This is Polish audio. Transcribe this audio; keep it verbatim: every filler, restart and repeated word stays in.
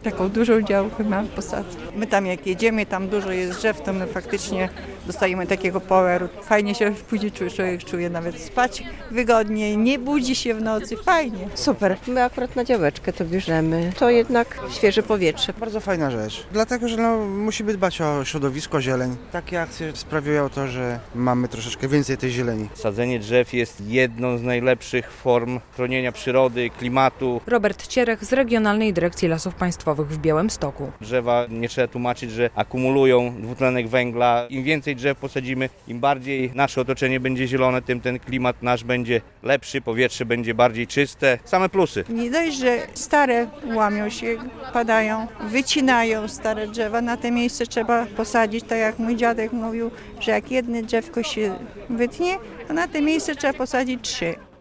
Taką dużą działkę mam posadzę. My tam jak jedziemy, tam dużo jest drzew, to my faktycznie dostajemy takiego poweru. Fajnie się później człowiek czuje nawet spać wygodniej, nie budzi się w nocy, fajnie. Super. My akurat na działeczkę to bierzemy. To jednak świeże powietrze. Bardzo fajna rzecz, dlatego że no, musimy dbać o środowisko, zieleń. Takie akcje sprawiają to, że mamy troszeczkę więcej tej zieleni. Sadzenie drzew jest jedną z najlepszych form chronienia przyrody, klimatu. Robert Cierech z Regionalnej Dyrekcji Lasów Państwowych w Białymstoku. Drzewa, nie trzeba tłumaczyć, że akumulują dwutlenek węgla. Im więcej drzew posadzimy, im bardziej nasze otoczenie będzie zielone, tym ten klimat nasz będzie lepszy, powietrze będzie bardziej czyste. Same plusy. Nie dość, że stare łamią się, padają, wycinają stare drzewa, na te miejsce trzeba posadzić, tak jak mój dziadek mówił, że jak jedno drzewko się wytnie, to na te miejsce trzeba posadzić trzy.